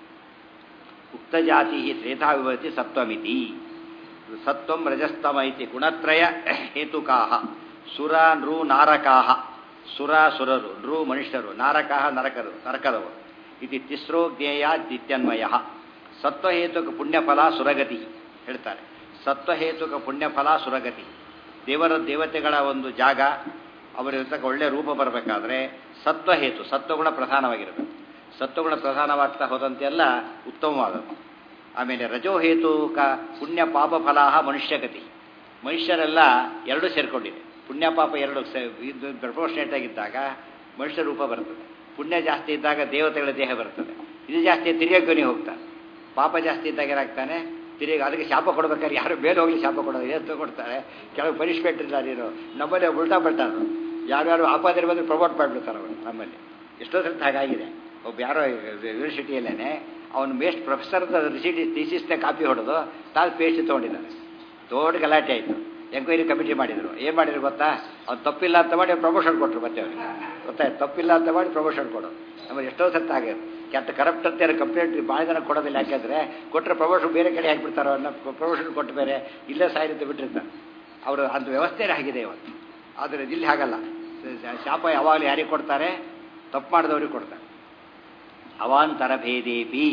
ಉಕ್ತ ಜಾತಿ ತ್ರೇತಾ ವಿಭವತಿ ಸತ್ವಮಿತಿ. ಸತ್ವಂ ರಜಸ್ತಮ ಇತಿ ಗುಣತ್ರಯ ಹೇತುಕಾಹ ಸುರ ನೃ ನಾರಕಾಹ. ಸುರ ಸುರರು, ನೃ ಮನುಷ್ಯರು, ನಾರಕಾಹ ನರಕರು ನರಕದವರು. ಇದು ತಿಸ್ರೋ ಜ್ಞೇಯ ನಿತ್ಯನ್ವಯ. ಸತ್ವಹೇತುಕ ಪುಣ್ಯಫಲ ಸುರಗತಿ ಹೇಳ್ತಾರೆ. ಸತ್ವಹೇತುಕ ಪುಣ್ಯಫಲ ಸುರಗತಿ. ದೇವರ ದೇವತೆಗಳ ಒಂದು ಜಾಗ, ಅವರಿರ್ತಕ್ಕ ಒಳ್ಳೆಯ ರೂಪ ಬರಬೇಕಾದ್ರೆ ಸತ್ವಹೇತು, ಸತ್ವಗುಣ ಪ್ರಧಾನವಾಗಿರಬೇಕು. ಸತ್ವಗುಣ ಪ್ರಧಾನವಾಗ್ತಾ ಹೋದಂತೆಲ್ಲ ಉತ್ತಮವಾದದ್ದು. ಆಮೇಲೆ ರಜೋಹೇತುಕ ಪುಣ್ಯ ಪಾಪ ಫಲಾಹ ಮನುಷ್ಯಗತಿ. ಮನುಷ್ಯರೆಲ್ಲ ಎರಡೂ ಸೇರ್ಕೊಂಡಿದೆ. ಪುಣ್ಯ ಪಾಪ ಎರಡು ಪ್ರಪೋರ್ಷನೇಟ್ ಆಗಿದ್ದಾಗ ಮನುಷ್ಯ ರೂಪ ಬರ್ತದೆ. ಪುಣ್ಯ ಜಾಸ್ತಿ ಇದ್ದಾಗ ದೇವತೆಗಳ ದೇಹ ಬರ್ತದೆ. ಇದು ಜಾಸ್ತಿ ತಿರ್ಯೋಗ್ಯನಿ ಹೋಗ್ತಾನೆ. ಪಾಪ ಜಾಸ್ತಿ ಇದ್ದಾಗ ಏನಾಗ್ತಾನೆ? ತಿರುಗಿ ಅದಕ್ಕೆ ಶಾಪ ಕೊಡ್ಬೇಕಾದ್ರೆ ಯಾರು ಮೇಲೆ ಹೋಗ್ಲಿ ಶಾಪ ಕೊಡೋದು ಏನು ಕೊಡ್ತಾರೆ. ಕೆಲವು ಪನಿಷ್ಮೆಂಟ್ ಇಲ್ಲ. ನೀನು ನಮ್ಮಲ್ಲಿ ಉಲ್ಟಾ ಪಲ್ಟಾರು ಯಾರ್ಯಾರು ಆಪಾದನೆ ಬಂದರೆ ಪ್ರಮೋಟ್ ಮಾಡಿಬಿಡ್ತಾರೆ ಅವರು. ನಮ್ಮಲ್ಲಿ ಎಷ್ಟೋ ಸರ್ತಿ ಹಾಗಾಗಿದೆ. ಒಬ್ಬ ಯಾರೋ ಯೂನಿವರ್ಸಿಟಿಯಲ್ಲೇ ಅವನು ಮೇಸ್ಟ್ ಪ್ರೊಫೆಸರ್ ರಿಸಿಟಿ ಥೀಸಿಸ್ನೇ ಕಾಪಿ ಹೊಡೆದು ತಾನು ಪಿ ಎಚ್ ಡಿ ತೊಗೊಂಡಿದ್ದಾನೆ. ದೊಡ್ಡ ಗಲಾಟೆ ಆಯಿತು. ಎಂಕ್ವೈರಿ ಕಮಿಟಿ ಮಾಡಿದರು. ಏನು ಮಾಡಿದ್ರು ಗೊತ್ತಾ? ಅವ್ನು ತಪ್ಪಿಲ್ಲ ಅಂತ ಮಾಡಿ ಪ್ರಮೋಷನ್ ಕೊಟ್ಟರು. ಮತ್ತೆ ಅವರಿಗೆ ಗೊತ್ತಾಯ್ತು ತಪ್ಪಿಲ್ಲ ಅಂತ ಮಾಡಿ ಪ್ರಮೋಷನ್ ಕೊಡೋದು. ನಮ್ಮಲ್ಲಿ ಎಷ್ಟೋ ಸರ್ತಿ ಆಗಿದೆ. ಕೆಟ್ಟ ಕರಪ್ಟ್ ಅಂತ ಕಂಪ್ಲೇಂಟ್ ಭಾಳ ಜನ ಕೊಡೋದಿಲ್ಲ. ಯಾಕೆಂದರೆ ಕೊಟ್ಟರೆ ಪ್ರಮೋಷನ್ ಬೇರೆ ಕಡೆ ಹಾಕಿಬಿಡ್ತಾರೋ ಅನ್ನೋ ಪ್ರಮೋಷನ್ ಕೊಟ್ಟು ಬೇರೆ ಇಲ್ಲೇ ಸಾಯಿರುತ್ತೆ ಬಿಟ್ಟಿರ್ತಾರೆ ಅವರು. ಅಂಥ ವ್ಯವಸ್ಥೆನೇ ಆಗಿದೆ ಇವತ್ತು. ಆದರೆ ಇಲ್ಲಿ ಹಾಗಲ್ಲ. ಶಾಪ ಯಾವಾಗಲೂ ಯಾರಿಗೆ ಕೊಡ್ತಾರೆ? ತಪ್ಪು ಮಾಡಿದವ್ರಿಗೆ ಕೊಡ್ತಾರೆ. ಅವಾಂತರ ಭೇದೇಪಿ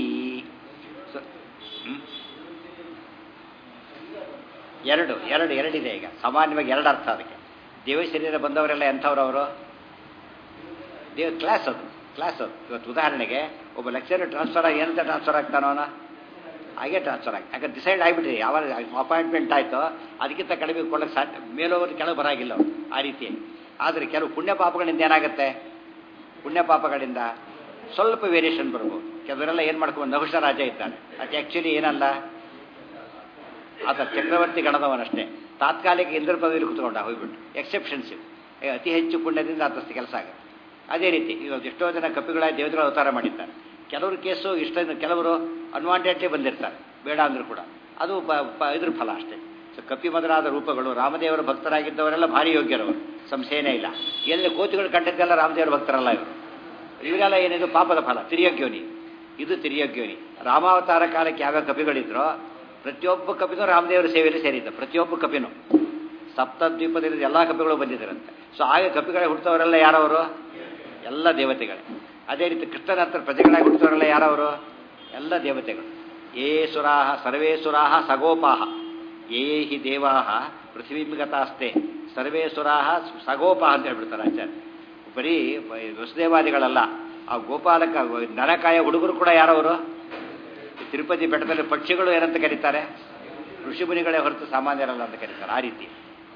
ಎರಡು ಎರಡು ಎರಡಿದೆ. ಈಗ ಸಾಮಾನ್ಯವಾಗಿ ಎರಡು ಅರ್ಥ ಅದಕ್ಕೆ. ದೇವ ಶರೀರ ಬಂದವರೆಲ್ಲ ಎಂಥವ್ರು ಅವರು? ದೇವ ಕ್ಲಾಸ್ ಅದು ಕ್ಲಾಸ್ ಅದು. ಇವತ್ತು ಉದಾಹರಣೆಗೆ ಒಬ್ಬ ಲೆಕ್ಚರ್ ಟ್ರಾನ್ಸ್ಫರ್ ಆಗಿ ಏನಂತ ಟ್ರಾನ್ಸ್ಫರ್ ಆಗ್ತಾನೋ ಅವನ ಹಾಗೆ ಟ್ರಾನ್ಸ್ಫರ್ ಆಗಿ. ಯಾಕಂದ್ರೆ ಡಿಸೈಡ್ ಆಗಿಬಿಟ್ರಿ ಯಾವಾಗ ಅಪಾಯಿಂಟ್ಮೆಂಟ್ ಆಯಿತೋ ಅದಕ್ಕಿಂತ ಕಡಿಮೆ ಕೊಡೋಕ್ಕೆ ಸಾಧ್ಯ. ಮೇಲೋರು ಕೆಳಗೆ ಬರಾಗಿಲ್ಲ ಅವರು ಆ ರೀತಿ. ಆದರೆ ಕೆಲವು ಪುಣ್ಯ ಪಾಪಗಳಿಂದ ಏನಾಗುತ್ತೆ? ಪುಣ್ಯ ಪಾಪಗಳಿಂದ ಸ್ವಲ್ಪ ವೇರಿಯೇಷನ್ ಬರ್ಬೋದು. ಕೆಲವರೆಲ್ಲ ಏನು ಮಾಡ್ಕೊಂಡು ನಹುಷ ರಾಜ ಇದ್ದಾನೆ. ಅದು ಆ್ಯಕ್ಚುಲಿ ಏನಲ್ಲ, ಆತ ಚಕ್ರವರ್ತಿ ಗಣದವನಷ್ಟೇ. ತಾತ್ಕಾಲಿಕ ಇಂದ್ರ ಪದವಿಯಲ್ಲಿ ಕುತ್ಕೊಂಡ ಹೋಗ್ಬಿಟ್ಟು ಎಕ್ಸೆಪ್ಷನ್ಸ್ ಇವು. ಅತಿ ಹೆಚ್ಚು ಪುಣ್ಯದಿಂದ ಆತಸ್ತು ಕೆಲಸ ಆಗುತ್ತೆ. ಅದೇ ರೀತಿ ಇವಾಗ ಎಷ್ಟೋ ಜನ ಕಪಿಗಳ ದೇವತೆಗಳ ಅವತಾರ ಮಾಡಿದ್ದಾರೆ. ಕೆಲವರು ಕೇಸು ಇಷ್ಟ, ಕೆಲವರು ಅನ್ವಾಂಟೆಡ್ಲಿ ಬಂದಿರ್ತಾರೆ ಬೇಡ ಅಂದರೂ ಕೂಡ. ಅದು ಇದ್ರ ಫಲ ಅಷ್ಟೇ. ಸೊ ಕಪಿ ಮೊದಲಾದ ರೂಪಗಳು ರಾಮದೇವರ ಭಕ್ತರಾಗಿದ್ದವರೆಲ್ಲ ಭಾರಿ ಯೋಗ್ಯರವರು, ಸಂಶಯನೇ ಇಲ್ಲ. ಎಲ್ಲಿ ಕೋತಿಗಳು ಕಂಡಿದ್ದೆಲ್ಲ ರಾಮದೇವರ ಭಕ್ತರಲ್ಲ ಇವರು. ಇವರೆಲ್ಲ ಏನಿದು ಪಾಪದ ಫಲ. ತಿರಿಯೋಗ್ಯೋನಿ, ಇದು ತಿರಿಯೋಗ್ಯೋನಿ. ರಾಮಾವತಾರ ಕಾಲಕ್ಕೆ ಯಾವ್ಯಾವ ಕಪಿಗಳಿದ್ರೋ ಪ್ರತಿಯೊಬ್ಬ ಕಪಿನೂ ರಾಮದೇವರ ಸೇವೆಯಲ್ಲಿ ಸೇರಿದ್ದ. ಪ್ರತಿಯೊಬ್ಬ ಕಪಿನೂ ಸಪ್ತದ್ವೀಪದಲ್ಲಿ ಎಲ್ಲ ಕಪಿಗಳು ಬಂದಿದ್ದರಂತೆ. ಸೊ ಆಗ ಕಪಿಗಳೇ ಹುಟ್ಟುತ್ತವರೆಲ್ಲ ಯಾರವರು? ಎಲ್ಲ ದೇವತೆಗಳೇ. ಅದೇ ರೀತಿ ಕೃಷ್ಣನ ಹತ್ರ ಪ್ರಜೆಗಳಾಗಿ ಹುಟ್ಟುತ್ತವರೆಲ್ಲ ಯಾರವರು? ಎಲ್ಲ ದೇವತೆಗಳು. ಏ ಸುರಾಹ ಸರ್ವೇ ಸುರಾಹ ಸಗೋಪಾಹ ಏ ಹಿ ದೇವಾಹ ಪೃಥ್ವೀಗತಾಸ್ತೆ ಸರ್ವೇ ಸುರಾಹ ಸಗೋಪಾಹ ಅಂತ ಹೇಳ್ಬಿಡ್ತಾರೆ ಆಚಾರ್ಯ. ಬರೀ ವಸುದೇವಾದಿಗಳಲ್ಲ, ಆ ಗೋಪಾಲಕ ನರಕಾಯ ಹುಡುಗರು ಕೂಡ ಯಾರವರು? ತಿರುಪತಿ ಬೆಟ್ಟದಲ್ಲಿ ಪಕ್ಷಿಗಳು ಏನಂತ ಕರೀತಾರೆ? ಋಷಿಮುನಿಗಳೇ ಹೊರತು ಸಾಮಾನ್ಯರಲ್ಲ ಅಂತ ಕರೀತಾರೆ. ಆ ರೀತಿ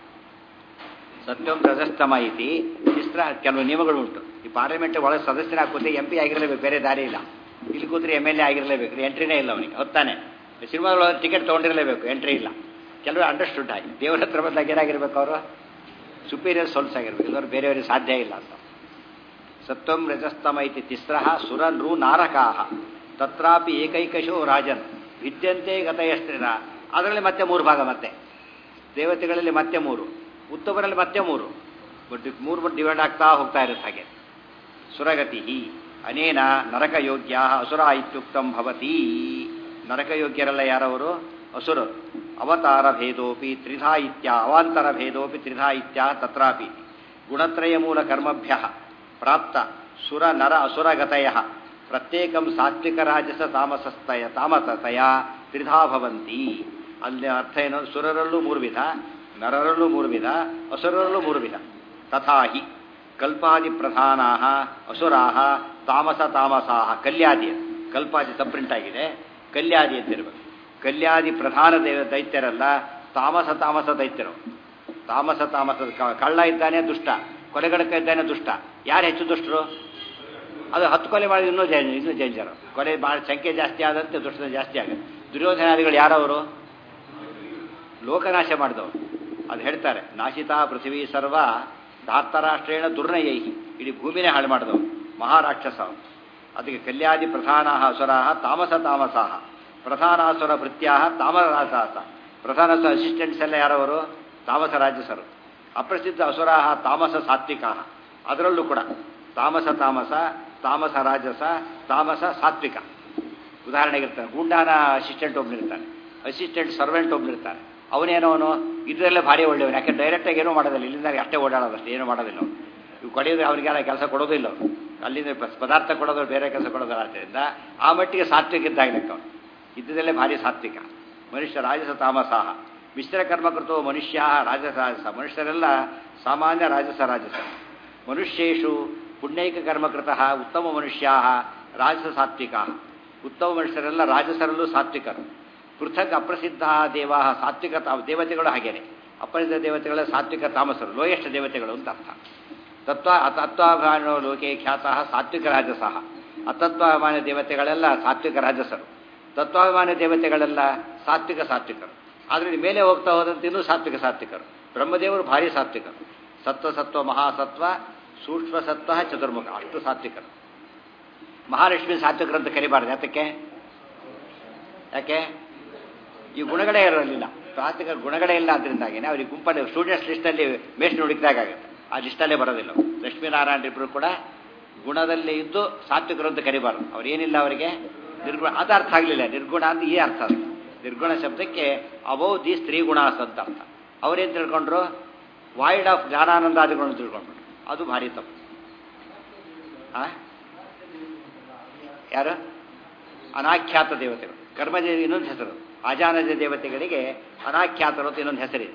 ಸತ್ಯಂ ರಜಸ್ತಮ ಇತಿ ಇಷ್ಟ ಕೆಲವು ನಿಯಮಗಳು ಉಂಟು. ಈ ಪಾರ್ಲಿಮೆಂಟ್ ಒಳಗೆ ಸದಸ್ಯನ ಕೂತಿ ಎಂ ಪಿ ಆಗಿರಲೇಬೇಕು, ಬೇರೆ ದಾರಿ ಇಲ್ಲ. ಇಲ್ಲಿ ಕೂತ್ರೆ ಎಮ್ ಎಲ್ ಎ ಆಗಿರಲೇಬೇಕು, ಎಂಟ್ರಿನೇ ಇಲ್ಲ ಅವನಿಗೆ. ಹೊತ್ತಾನೆ ಸಿನಿಮಾದೊಳಗೆ ಟಿಕೆಟ್ ತೊಗೊಂಡಿರಲೇಬೇಕು, ಎಂಟ್ರಿ ಇಲ್ಲ. ಕೆಲವರು ಅಂಡರ್ಸ್ಟುಡ್ ಆಗಿ ದೇವರ ಹತ್ರ ಬಂದಾಗ ಏನಾಗಿರ್ಬೇಕು? ಅವರು ಸುಪೀರಿಯರ್ ಸೋಲ್ಸ್ ಆಗಿರ್ಬೇಕು, ಇಲ್ಲವರು ಬೇರೆಯವರಿಗೆ ಸಾಧ್ಯ ಇಲ್ಲ ಅಂತ. ಸತ್ವಂ ರಜಸ್ತಮ ಇತಿ ತಿಸ್ರಃ ಸುರ ನೃ ನಾರಕಾಹ ತತ್ರಾಪಿ ಏಕೈಕಶೋ ರಾಜನ್ ವಿದ್ಯಂತೆ ಗತಯಸ್ತ್ರಿರ. ಅದರಲ್ಲಿ ಮತ್ತೆ ಮೂರು ಭಾಗ, ಮತ್ತೆ ದೇವತೆಗಳಲ್ಲಿ ಮತ್ತೆ ಮೂರು, ಉತ್ತಮರಲ್ಲಿ ಮತ್ತೆ ಮೂರು, ಬಟ್ ಮೂರು ಬಟ್ ಡಿವೈಡ್ ಆಗ್ತಾ ಹೋಗ್ತಾ ಇರುತ್ತೆ. ಹಾಗೆ ಸುರಗತಿ ಅನೇನ ನರಕಯೋಗ್ಯ ಅಸುರ ಇತ್ಯುಕ್ತಂ ಭವತಿ. ನರಕಯೋಗ್ಯರೆಲ್ಲ ಯಾರವರು? ಅಸುರರು. ಅವತಾರ ಭೇದೋಪಿ ತ್ರಿಧಾ ಇತ್ಯ ಅವಾಂತರ ಭೇದೋಪಿ ತ್ರಿಧಾ ಇತ್ಯ ತತ್ರಾಪಿ ಗುಣತ್ರಯ ಮೂಲ ಕರ್ಮಭ್ಯ ಪ್ರಾಪ್ತ ಸುರ ನರ ಅಸುರಗತಯ ಪ್ರತ್ಯೇಕಂ ಸಾತ್ವಿಕ ರಾಜಸ ತಾಮಸಸ್ತಯ ತಾಮಸತಯ ತ್ರಿಧಾ ಭವಂತಿ. ಅಲ್ಲಿ ಅರ್ಥ ಏನು? ಸುರರಲ್ಲೂ ಮೂರು ವಿಧ, ನರರಲ್ಲೂ ಮೂರು ವಿಧ, ಅಸುರರಲ್ಲೂ ಮೂರು ವಿಧ. ತಥಾಹಿ ಕಲ್ಪಾದಿ ಪ್ರಧಾನಾ ಅಸುರಾಹ ತಾಮಸ ತಾಮಸಾಹ ಕಲ್ಯಾದಿ. ಕಲ್ಪಾದಿ ಸಪ್ರಿಂಟ್ ಆಗಿದೆ, ಕಲ್ಯಾದಿ ಅಂತಿರ್ಬೇಕು. ಕಲ್ಯಾದಿ ಪ್ರಧಾನ ದೇವ ದೈತ್ಯರಲ್ಲ, ತಾಮಸ ತಾಮಸ ದೈತ್ಯರು. ತಾಮಸ ತಾಮಸ ಕಳ್ಳ ಇದ್ದಾನೆ ದುಷ್ಟ, ಕೊಲೆಗಡಕ ಇದ್ದಾನೆ ದುಷ್ಟ. ಯಾರು ಹೆಚ್ಚು ದುಷ್ಟರು? ಅದು ಹತ್ತು ಕೊಲೆ ಮಾಡಿ ಇನ್ನೂ ಜೈ ಇನ್ನೂ ಡೇಂಜರು. ಕೊಲೆ ಭಾಳ ಸಂಖ್ಯೆ ಜಾಸ್ತಿ ಆದಂತೆ ದುಷ್ಟತೆ ಜಾಸ್ತಿ ಆಗುತ್ತೆ. ದುರ್ಯೋಧನಾದಿಗಳು ಯಾರವರು? ಲೋಕನಾಶ ಮಾಡಿದವರು. ಅದು ಹೇಳ್ತಾರೆ, ನಾಶಿತಾ ಪೃಥ್ವಿ ಸರ್ವ ಧಾರ್ತರಾಷ್ಟ್ರೇಣ ದುರ್ನಯೈ, ಇಡೀ ಭೂಮಿನೇ ಹಾಳು ಮಾಡಿದವರು ಮಹಾರಾಕ್ಷಸ. ಅದಕ್ಕೆ ಕಲ್ಯಾದಿ ಪ್ರಧಾನ ಅಸುರಾ ತಾಮಸ ತಾಮಸ, ಪ್ರಧಾನಾಸುರ ಭೃತ್ಯಾ ತಾಮರಾಸಾಸ. ಪ್ರಧಾನ ಅಸಿಸ್ಟೆಂಟ್ಸ್ ಎಲ್ಲ ಯಾರವರು? ತಾಮಸ ರಾಜಸರು. ಅಪ್ರಸಿದ್ಧ ಅಸುರಾ ತಾಮಸ ಸಾತ್ವಿಕ. ಅದರಲ್ಲೂ ಕೂಡ ತಾಮಸ ತಾಮಸ, ತಾಮಸ ರಾಜಸ, ತಾಮಸ ಸಾತ್ವಿಕ. ಉದಾಹರಣೆಗಿರ್ತಾನೆ, ಗೂಂಡಾನ ಅಸಿಸ್ಟೆಂಟ್ ಒಬ್ಬನಿರ್ತಾನೆ, ಅಸಿಸ್ಟೆಂಟ್ ಸರ್ವೆಂಟ್ ಒಬ್ಬನಿರ್ತಾನೆ. ಅವನೇನೋನು ಇದರಲ್ಲೇ ಭಾರಿ ಒಳ್ಳೆಯವನು, ಯಾಕೆ ಡೈರೆಕ್ಟಾಗಿ ಏನೂ ಮಾಡೋದಿಲ್ಲ, ಇಲ್ಲಿಂದ ಅಷ್ಟೇ ಓಡಾಡೋದಷ್ಟೇ, ಏನೂ ಮಾಡೋದಿಲ್ಲ. ಇವು ಕೊಡೆಯೋದು ಅವನಿಗೆಲ್ಲ ಕೆಲಸ ಕೊಡೋದಿಲ್ಲ, ಅಲ್ಲಿಂದ ಪದಾರ್ಥ ಕೊಡೋದು ಬೇರೆ ಕೆಲಸ ಕೊಡೋದಿಲ್ಲ. ಆದ್ದರಿಂದ ಆ ಮಟ್ಟಿಗೆ ಸಾತ್ವಿಕ ಇದ್ದಾಗಲಿಕ್ಕೆ ಅವನು ಇದ್ದದಲ್ಲೇ ಭಾರಿ ಸಾತ್ವಿಕ. ಮನುಷ್ಯ ರಾಜಸ ತಾಮಸಾಹ ಮಿಶ್ರ ಕರ್ಮಕೃತೋ ಮನುಷ್ಯ ರಾಜಸ ರಾಜಸ. ಮನುಷ್ಯರೆಲ್ಲ ಸಾಮಾನ್ಯ ರಾಜಸ ರಾಜಸ. ಮನುಷ್ಯೇಷು ಪುಣ್ಯೈಕ ಕರ್ಮಕೃತಃ ಉತ್ತಮ ಮನುಷ್ಯಾ ರಾಜಸ ಸಾತ್ವಿಕ. ಉತ್ತಮ ಮನುಷ್ಯರೆಲ್ಲ ರಾಜಸರಲ್ಲೂ ಸಾತ್ವಿಕರು. ಪೃಥಕ್ ಅಪ್ರಸಿದ್ಧ ದೇವಾ ಸಾತ್ವಿಕ ದೇವತೆಗಳು ಹಾಗೇನೆ. ಅಪ್ರಸಿದ್ಧ ದೇವತೆಗಳ ಸಾತ್ವಿಕ ತಾಮಸರು, ಲೋಯೆಸ್ಟ್ ದೇವತೆಗಳು ಅಂತ ಅರ್ಥ. ತತ್ವ ತತ್ವಾಭಿಮಾನೋ ಲೋಕೆ ಖ್ಯಾತಃ ಸಾತ್ವಿಕ ರಾಜಸಃ. ಅತತ್ವಾಭಿಮಾನ ದೇವತೆಗಳೆಲ್ಲ ಸಾತ್ವಿಕ ರಾಜಸರು, ತತ್ವಾಭಿಮಾನ ದೇವತೆಗಳೆಲ್ಲ ಸಾತ್ವಿಕ ಸಾತ್ವಿಕರು. ಆದರೆ ಮೇಲೆ ಹೋಗ್ತಾ ಹೋದಂತೆ ಇನ್ನೂ ಸಾತ್ವಿಕ ಸಾತ್ವಿಕರು. ಬ್ರಹ್ಮದೇವರು ಭಾರಿ ಸಾತ್ವಿಕರು. ಸತ್ವ ಸತ್ವ ಮಹಾಸತ್ವ ಸೂಕ್ಷ್ಮ ಸತ್ವ ಚತುರ್ಮುಖ, ಅಷ್ಟು ಸಾತ್ವಿಕರು. ಮಹಾಲಕ್ಷ್ಮಿ ಸಾತ್ವಿಕರು ಅಂತ ಕರಿಬಾರ್ದು. ಯಾತಕ್ಕೆ? ಯಾಕೆ? ಈ ಗುಣಗಳೇ ಇರಲಿಲ್ಲ, ಸಾತ್ವಿಕ ಗುಣಗಳೇ ಇಲ್ಲ. ಅದರಿಂದಾಗಿನೇ ಅವ್ರಿಗೆ ಗುಂಪಲ್ಲಿ ಸ್ಟೂಡೆಂಟ್ಸ್ ಲಿಸ್ಟಲ್ಲಿ ಮೇಷ್ಟ್ರು ಹುಡುಕಿದಾಗುತ್ತೆ, ಆ ಲಿಸ್ಟಲ್ಲೇ ಬರೋದಿಲ್ಲ. ಲಕ್ಷ್ಮೀನಾರಾಯಣ ಇಬ್ಬರು ಕೂಡ ಗುಣದಲ್ಲಿ ಇದ್ದು ಸಾತ್ವಿಕರು ಅಂತ ಕರಿಬಾರ್ದು. ಅವ್ರೇನಿಲ್ಲ ಅವರಿಗೆ ನಿರ್ಗುಣ. ಅದು ಅರ್ಥ ಆಗಲಿಲ್ಲ. ನಿರ್ಗುಣ ಅಂತ ಈ ಅರ್ಥ. ಅದು ನಿರ್ಗುಣ ಶಬ್ದಕ್ಕೆ ಅಬೌ ದಿ ಸ್ತ್ರೀ ಗುಣಾಸ್ ಅಂತ ಅರ್ಥ. ಅವರೇನು ತಿಳ್ಕೊಂಡ್ರು? Void of ಜ್ಞಾನಾನಂದಾದಿಗಳನ್ನು ತಿಳ್ಕೊಂಡ್ರು. ಅದು ಭಾರಿ ತಪ್ಪು. ಆ ಯಾರು? ಅನಾಖ್ಯಾತ ದೇವತೆಗಳು. ಕರ್ಮಜ ಇನ್ನೊಂದು ಹೆಸರು. ಅಜಾನಜ ದೇವತೆಗಳಿಗೆ ಅನಾಖ್ಯಾತರು ಅಂತ ಇನ್ನೊಂದು ಹೆಸರಿದೆ.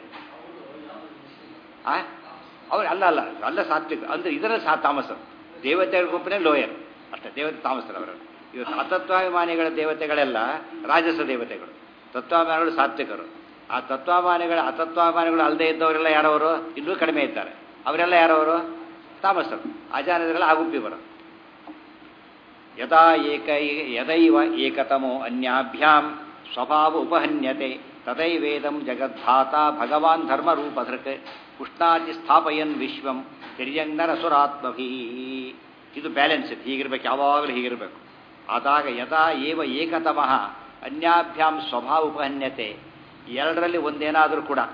ಆ ಅವ್ರು ಅಲ್ಲ ಅಲ್ಲ ಅಲ್ಲ ಸಾತ್ವಿಕ ಅಂದರೆ ಇದರ ಸಾ ತಾಮಸರು. ದೇವತೆಗಳ ಗುಂಪನೇ ಲೋಯರ್ ಅಷ್ಟೇ, ದೇವತೆ ತಾಮಸರು ಅವರಲ್ಲಿ. ಇವತ್ತು ಅತತ್ವಾಭಿಮಾನಿಗಳ ದೇವತೆಗಳೆಲ್ಲ ರಾಜಸ ದೇವತೆಗಳು, ತತ್ವಾಭಿಮಾನಿಗಳು ಸಾತ್ವಿಕರು. ಆ ತತ್ವಾಭಿಮಾನಿಗಳ ಅತತ್ವಾಭಿಮಾನಿಗಳು ಅಲ್ಲದೆ ಇದ್ದವರೆಲ್ಲ ಯಾರವರು? ಇನ್ನೂ ಕಡಿಮೆ ಇದ್ದಾರೆ. ಅವರೆಲ್ಲ ಯಾರವರು? ತಾಮಸರು. ಅಜಾನದರೆಲ್ಲ ಆ ಗುಂಪಿ ಬರೋದು. ಯದಾ ಏಕ ಯದೈವ ಏಕತಮೋ ಅನ್ಯಾಭ್ಯಾಂ ಸ್ವಭಾವ ಉಪಹನ್ಯತೆ ತದೈವೇದಂ ಜಗದ್ಧಾತ ಭಗವಾನ್ ಧರ್ಮರೂಪಧೃಕ್ ಉಷ್ಣಾತಿ ಸ್ಥಾಪಯನ್ ವಿಶ್ವಂ ತಿರ್ಯಂಗರಸುರಾತ್ಮಭಿ. ಇದು ಬ್ಯಾಲೆನ್ಸ್ ಇದೆ, ಹೀಗಿರ್ಬೇಕು, ಯಾವಾಗಲೂ ಹೀಗಿರಬೇಕು. ಆದಾಗ ಯದಾ ಏವ ಏಕತಮಃ ಅನ್ಯಾಭ್ಯಾಂ ಸ್ವಭಾವ ಉಪಹನ್ಯತೆ, ಎರಡರಲ್ಲಿ ಒಂದೇನಾದರೂ ಕೂಡ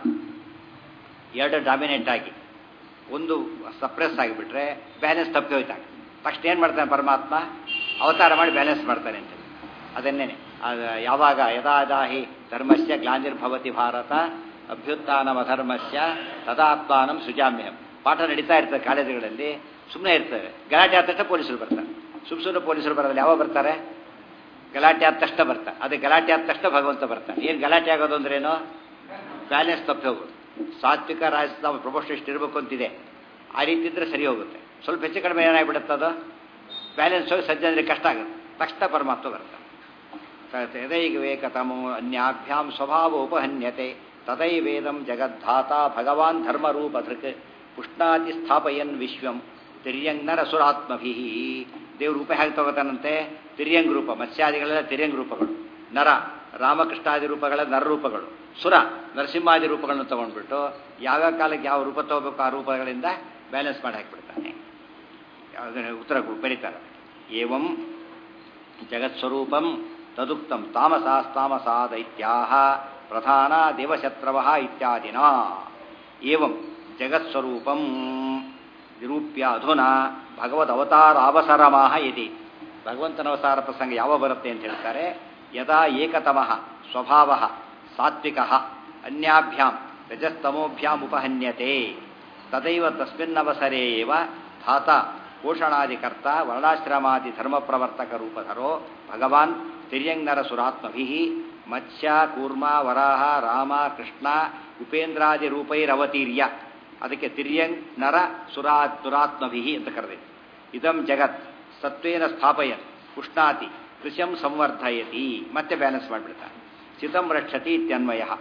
ಎರಡು ಡಾಮಿನೇಟ್ ಆಗಿ ಒಂದು ಸಪ್ರೆಸ್ ಆಗಿಬಿಟ್ರೆ ಬ್ಯಾಲೆನ್ಸ್ ತಪ್ಪಿ ಹೋಯ್ತಾಗ ಫಸ್ಟ್ ಏನು ಮಾಡ್ತಾನೆ ಪರಮಾತ್ಮ? ಅವತಾರ ಮಾಡಿ ಬ್ಯಾಲೆನ್ಸ್ ಮಾಡ್ತಾನೆ ಅಂತ. ಅದನ್ನೇನೆ ಯಾವಾಗ ಯದಾದಾಹಿ ಧರ್ಮಸ್ಯ ಗ್ಲಾಂಜಿರ್ಭವತಿ ಭಾರತ ಅಭ್ಯುತ್ಥಾನಮಧರ್ಮಸ್ಯ ತದಾತ್ಮಾನಂ ಸುಜಾಮ್ಯಹಂ. ಪಾಠ ನಡೀತಾ ಇರ್ತದೆ ಕಾಲೇಜುಗಳಲ್ಲಿ, ಸುಮ್ಮನೆ ಇರ್ತವೆ. ಗಲಾಟೆ ಆದ ತಕ್ಷಣ ಪೊಲೀಸರು ಬರ್ತಾರೆ. ಸುಮ್ ಸುಮ್ಮನೆ ಪೊಲೀಸರು ಬರೋದಿಲ್ಲ. ಯಾವಾಗ ಬರ್ತಾರೆ? ಗಲಾಟೆ ಆದ ತಕ್ಷಣ ಬರ್ತಾರೆ. ಅದೇ ಗಲಾಟೆ ಆದ ತಕ್ಷಣ ಭಗವಂತ ಬರ್ತಾರೆ. ಏನು ಗಲಾಟೆ ಆಗೋದು ಅಂದ್ರೇನು? ಬ್ಯಾಲೆನ್ಸ್ ತಪ್ಪಿ ಹೋಗೋದು. ಸಾತ್ವಿಕ ರಾಜ ನಾವು ಪ್ರಮೋಷನ್ ಇಷ್ಟು ಇರಬೇಕು ಅಂತಿದೆ, ಆ ರೀತಿ ಇದ್ದರೆ ಸರಿ ಹೋಗುತ್ತೆ. ಸ್ವಲ್ಪ ಹೆಚ್ಚು ಕಡಿಮೆ ಏನಾಗಿಬಿಡುತ್ತೆ, ಅದು ಬ್ಯಾಲೆನ್ಸ್ ಹೋಗಿ ಸಜ್ಜನರಿಗೆ ಕಷ್ಟ ಆಗುತ್ತೆ. ತಕ್ಷಣ ಪರಮಾತ್ಮ ಬರ್ತಾರೆ. ತದೈಕ ವೇಕತಮೋ ಅನ್ಯಾಭ್ಯಾಂ ಸ್ವಭಾವ ಉಪಹನ್ಯತೆ ತದೈವೇದಂ ಜಗದ್ಧಾತ ಭಗವಾನ್ ಧರ್ಮರೂಪಧೃಕ್ ಉಷ್ಣಾತಿ ಸ್ಥಾಪಯನ್ ವಿಶ್ವಂ ತಿರ್ಯಂಗ್ನ ರಸುರಾತ್ಮಭಿ. ದೇವ್ರ ರೂಪ ಹೇಗೆ ತಗೋತಾನಂತೆ? ತಿರ್ಯಂಗ್ ರೂಪ. ಮತ್ಸ್ಯಾದಿಗಳೆಲ್ಲ ತಿರ್ಯಂಗ್ ರೂಪಗಳು. ನರ ರಾಮಕೃಷ್ಣಾದಿ ರೂಪಗಳ ನರರೂಪಗಳು. ಸುರ ನರಸಿಂಹಾದಿ ರೂಪಗಳನ್ನು ತಗೊಂಡ್ಬಿಟ್ಟು ಯಾವ್ಯಾವ ಕಾಲಕ್ಕೆ ಯಾವ ರೂಪ ತಗೋಬೇಕು ಆ ರೂಪಗಳಿಂದ ಬ್ಯಾಲೆನ್ಸ್ ಮಾಡಿ ಹಾಕಿಬಿಡ್ತಾನೆ. ಯಾವುದನ್ನು ಉತ್ತರ ಬರೀತಾರೆ. ಏವಂ ಜಗತ್ಸ್ವರೂಪಂ ತದುಕ್ತಂ ತಾಮಸಾಸ್ತಾಮಸಾ ದೈತ್ಯಾಹ ಪ್ರಧಾನ ದೇವಶತ್ರವಃ ಇತ್ಯಾದಿನ. ಏವಂ ಜಗತ್ಸ್ವರೂಪಂ ನಿರೂಪ್ಯ ಅಧುನಾ ಭಗವದವತಾರಾವಸರಮಾಹ ಇತಿ. ಭಗವಂತನ ಅವತಾರ ಪ್ರಸಂಗ ಯಾವ ಬರುತ್ತೆ ಅಂತ ಹೇಳ್ತಾರೆ. ಯದಾ ಏಕತಮಃ ಸ್ವಭಾವ ಸಾತ್ವಿಕಃ ಅನ್ಯಾಭ್ಯಾಂ ರಜಸ್ತಮೋಭ್ಯಾಂ ಉಪಹನ್ಯತೆ ತದೈವ ತಸ್ಮಿನ್ನವಸರೇ ಏವ ಧಾತ ಪೋಷಣಾದಿಕರ್ತ ವರ್ಣಾಶ್ರಮಾದಿ ಧರ್ಮಪ್ರವರ್ತಕ ರೂಪಧರೋ ಭಗವಾನ್ ತಿರ್ಯಂಗ್ನರಸುರಾತ್ಮಭಿಃ ಮತ್ಸ್ಯ ಕೂರ್ಮ ವರಾಹ ರಾಮ ಕೃಷ್ಣ ಉಪೇಂದ್ರಾದಿ ರೂಪೈರವತೀರ್ಯ. ಅದಕ್ಕೆ ತಿರ್ಯಂಗ್ ನರ ಸುರಾ ಸುರಾತ್ಮಭಿಃ ಅಂತ ಕರೆದಿದೆ. ಇದಂ ಜಗತ್ ಸತ್ವೇನ ಸ್ಥಾಪಯನ್ ಉಷ್ಣಾತಿ ಕೃಷ್ಯಂ ಸಂವರ್ಧಯತಿ. ಮತ್ತೆ ಬ್ಯಾಲೆನ್ಸ್ ಮಾಡಿಬಿಡ್ತಾನೆ. ಚಿತಂ ರಕ್ಷತಿ ಇತ್ಯನ್ವಯ.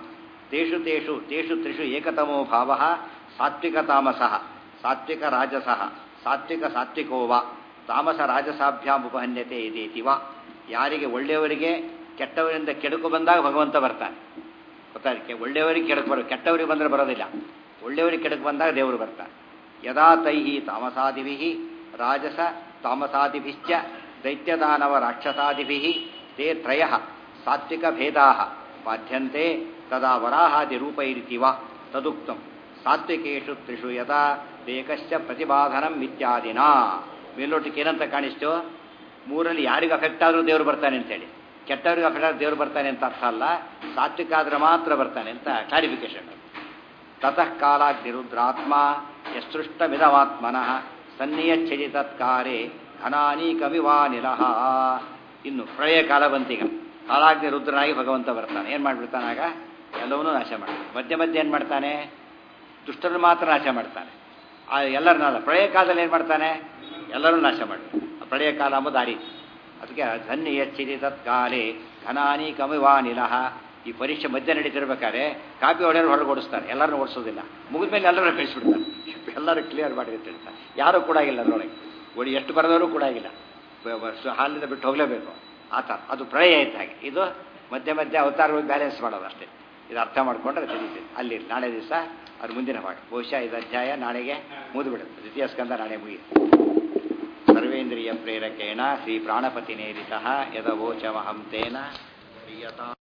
ತೇಷು ತೇಷು ತೇಷು ತ್ರಿಷು ಏಕತಮೋ ಭಾವ ಸಾತ್ವಿಕ ತಾಮಸಃ ಸಾತ್ವಿಕ ರಾಜಸಃ ಸಾತ್ವಿಕ ಸಾತ್ವಿಕೋವ ತಾಮಸ ರಾಜಸಾಭ್ಯಾಂ ಉಪಹನ್ಯತೆ ಇದೇತಿ ವಾ. ಯಾರಿಗೆ ಒಳ್ಳೆಯವರಿಗೆ ಕೆಟ್ಟವರಿಂದ ಕೆಡುಕು ಬಂದಾಗ ಭಗವಂತ ಬರ್ತಾನೆ. ಗೊತ್ತಾದಕ್ಕೆ ಒಳ್ಳೆಯವರಿಗೆ ಕೆಡಕು ಬರೋ, ಕೆಟ್ಟವರಿಗೆ ಬಂದರೆ ಬರೋದಿಲ್ಲ. ಒಳ್ಳೆಯವರಿಗೆ ಕೆಡಕು ಬಂದಾಗ ದೇವರು ಬರ್ತಾನೆ. ಯದಾ ತೈಹಿ ತಾಮಸಾದಿಭಿ ರಾಜಸ ತಾಮಸಾದಿಭಿಶ್ಚ ದೈತ್ಯದಾನವ ರಾಕ್ಷಸಾದಿಭಿ ತೇ ತ್ರಯ ಸಾತ್ವಿಕ ಭೇದಾ ಬಾಧ್ಯಂತೆ ತದಾ ವರಾಹಾದಿ ರೂಪೈರಿತಿ ವಾ ತದುಕ್ತಂ. ಸಾತ್ವಿಕೇಶು ತ್ರಿಷು ಯದಾ ಏಕಶ್ಚ ಪ್ರತಿಪಾದನಂ ಇತ್ಯಾದಿನ. ಮೇಲ್ನೋಟಕ್ಕೆ ಏನಂತ ಕಾಣಿಸ್ತು? ಮೂರಲ್ಲಿ ಯಾರಿಗೆ ಅಫೆಕ್ಟ್ ಆದರೂ ದೇವರು ಬರ್ತಾನೆ ಅಂತೇಳಿ, ಕೆಟ್ಟವ್ರಿಗೆ ಅಫೆಕ್ಟ್ ಆದ್ರೆ ದೇವರು ಬರ್ತಾನೆ ಅಂತ ಅರ್ಥ ಅಲ್ಲ, ಸಾತ್ವಿಕ ಆದ್ರೆ ಮಾತ್ರ ಬರ್ತಾನೆ ಅಂತ ಕ್ಲಾರಿಫಿಕೇಶನ್. ತತಃ ಕಾಲಾಗ್ನಿರುದ್ರಾತ್ಮ ಯಸೃಷ್ಟಮಿದಮಾತ್ಮನಃ ಸನ್ನಿಯಚ್ಛಿತಿ ತತ್ಕಾರೆ ಘನಾನೀಕಮಿವಾನಿಲಃ. ಇನ್ನು ಪ್ರಳಯ ಕಾಲ ಬಂತೀಗ, ಕಾಲಾಗ್ನಿ ರುದ್ರನಾಗಿ ಭಗವಂತ ಬರ್ತಾನೆ. ಏನು ಮಾಡಿಬಿಡ್ತಾನೆ? ಆಗ ಎಲ್ಲವನ್ನೂ ನಾಶ ಮಾಡ್ತಾನೆ. ಮಧ್ಯೆ ಮಧ್ಯೆ ಏನು ಮಾಡ್ತಾನೆ? ದುಷ್ಟರನ್ನು ಮಾತ್ರ ನಾಶ ಮಾಡ್ತಾನೆ. ಆ ಎಲ್ಲರನ್ನಲ್ಲ. ಪ್ರಳಯ ಕಾಲದಲ್ಲಿ ಏನು ಮಾಡ್ತಾನೆ? ಎಲ್ಲರೂ ನಾಶ ಮಾಡ್ತಾನೆ. ಪ್ರಳಯ ಕಾಲ ಅಂಬುದು ಆ ರೀತಿ. ಅದಕ್ಕೆ ಸನ್ನಿಯಚ್ಛಿತಿ ತತ್ಕಾಲೆ ಘನಾನೀಕಮಿವಾನಿಲಃ. ಈ ಪರೀಕ್ಷೆ ಮಧ್ಯೆ ನಡೀತಿರ್ಬೇಕಾದ್ರೆ ಕಾಪಿ ಹೊಡೆಯೋರು ಹೊರಗೆ ಓಡಿಸ್ತಾರೆ, ಎಲ್ಲರನ್ನೂ ಓಡಿಸೋದಿಲ್ಲ. ಮುಗಿದ ಮೇಲೆ ಎಲ್ಲರೂ ಕಳಿಸ್ಬಿಡ್ತಾರೆ, ಎಲ್ಲರೂ ಕ್ಲಿಯರ್ ಮಾಡಿ ಅಂತ ಹೇಳ್ತಾರೆ. ಯಾರೂ ಕೂಡ ಆಗಿಲ್ಲ ಅದರೊಳಗೆ, ಓಡಿ ಎಷ್ಟು ಬರೆದವರು ಕೂಡ ಆಗಿಲ್ಲ, ಹಾಲಿಂದ ಬಿಟ್ಟು ಹೋಗಲೇಬೇಕು ಆ ಥರ. ಅದು ಪ್ರಳಯ ಇದ್ದ ಹಾಗೆ. ಇದು ಮಧ್ಯೆ ಮಧ್ಯೆ ಅವತಾರವಾಗಿ ಬ್ಯಾಲೆನ್ಸ್ ಮಾಡೋದು ಅಷ್ಟೇ. ಇದು ಅರ್ಥ ಮಾಡಿಕೊಂಡ್ರೆ ತಿಳಿತೀವಿ. ಅಲ್ಲಿ ನಾಳೆ ದಿವಸ ಅದು ಮುಂದಿನ ಭಾಗ. ಬಹುಶಃ ಇದು ಅಧ್ಯಾಯ ನಾಳೆಗೆ ಮುಗಿದು ಬಿಡುತ್ತೆ. ದ್ವಿತೀಯ ಸ್ಕಂದ ನಾಳೆ ಮುಗಿಯುತ್ತೆ. ಸರ್ವೇಂದ್ರಿಯ ಪ್ರೇರಕೇಣ ಶ್ರೀ ಪ್ರಾಣಪತಿ ನೇರಿತಃ ಯದವೋಚಮಹಂ ತೇನ ಪ್ರಿಯತಾ.